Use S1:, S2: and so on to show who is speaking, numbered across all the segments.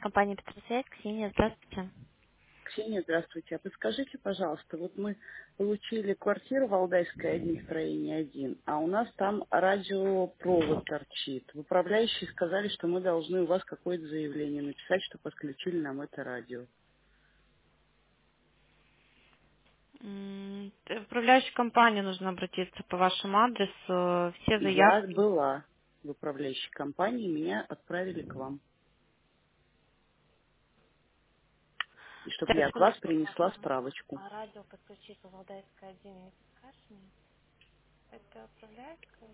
S1: Компания «Петросвязь», Ксения, здравствуйте.
S2: Ксения, здравствуйте. А подскажите, пожалуйста, вот мы получили квартиру в Алдайской 1, строение 1, а у нас там радиопровод торчит. В управляющие сказали, что мы должны у вас какое-то заявление написать, что подключили нам это радио.
S1: В управляющую компанию нужно обратиться по вашему адресу. Все
S2: Я
S1: заявки.
S2: была в управляющей компании, меня отправили к вам. И чтобы
S1: Так,
S2: я от вас
S1: секундочку.
S2: принесла справочку.
S1: Радио подключить в Валдайской 1, не подскажешь мне? Это управляющая?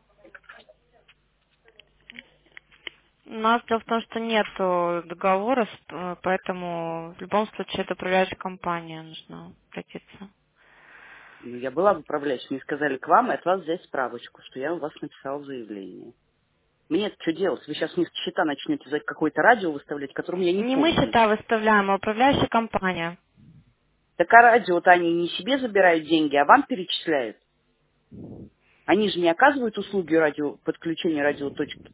S1: У нас дело в том, что нет договора, поэтому в любом случае это управляющая компания, нужно обратиться.
S2: Ну, я была в управляющей, мне сказали к вам и от вас взять справочку, что я у вас написала заявление. Мне что делать? Вы сейчас мне счета начнете за какое-то радио выставлять, которым я не
S1: Не мы
S2: пользуюсь.
S1: счета выставляем, а управляющая компания.
S2: Так а радио-то они не себе забирают деньги, а вам перечисляют. Они же не оказывают услуги радио, подключения радиоточки.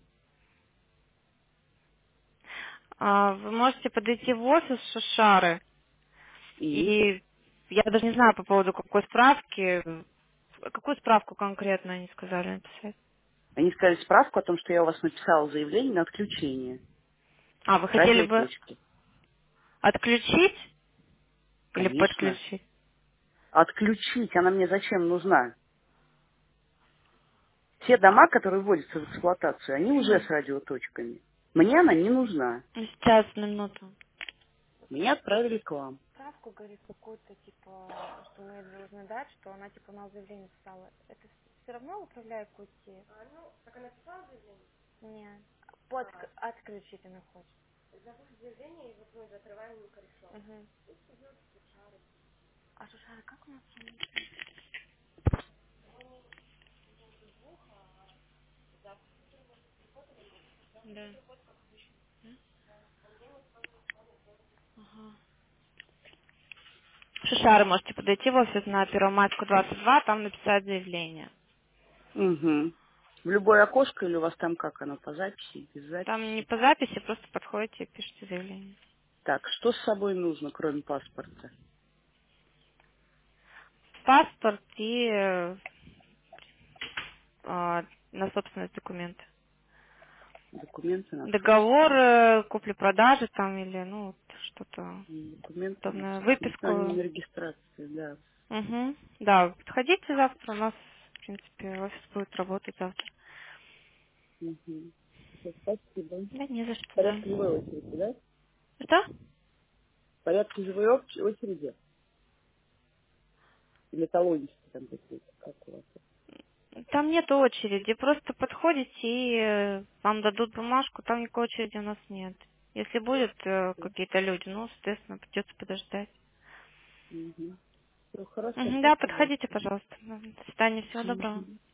S1: Вы можете подойти в офис Шушары.
S2: И
S1: И я даже не знаю по поводу какой справки. Какую справку конкретно они сказали написать?
S2: они сказали справку о том, что я у вас написала заявление на отключение
S1: Вы хотели бы
S2: радиоточки.
S1: отключить или
S2: Конечно.
S1: подключить?
S2: Отключить, она мне зачем нужна? Все дома, которые вводятся в эксплуатацию, они уже с радиоточками. Мне она не нужна.
S1: Сейчас, на минуту.
S2: Меня отправили к вам.
S1: Справку, говорит, какую-то, типа, что мы должны дать, что она, типа, у нас заявление писала. Это все равно управляет идти? Нет. Отключить она хочет. Угу. А Шушара как у нас? Да. Ага. Шишары можете подойти в офис на Первомайскую 22, там написать заявление.
S2: Угу. В любое окошко или у вас там как оно, по записи, без
S1: Там не
S2: записи?
S1: по записи, просто подходите и пишите заявление.
S2: Так, что с собой нужно, кроме паспорта?
S1: Паспорт и на собственность документы.
S2: Документы на
S1: Договор
S2: собственность.
S1: купли-продажи там или ну вот что-то
S2: Документы на
S1: подобное.
S2: собственность. Ну, они
S1: Выписку.
S2: на регистрации, да.
S1: Угу. Да, подходите завтра, у нас, в принципе, офис будет работать завтра.
S2: Угу. Спасибо.
S1: Да, не за что, да.
S2: Порядка живой очереди, да?
S1: Что?
S2: Порядка живой очереди? Или талончики там какие-то, как у вас?
S1: Там нет очереди, просто подходите и вам дадут бумажку, там никакой очереди у нас нет. Если будут какие-то люди, ну, соответственно, придется подождать.
S2: Угу. Все, хорошо,
S1: Мгм, да,
S2: спасибо.
S1: подходите, пожалуйста. До свидания, всего
S2: Мгм.
S1: доброго.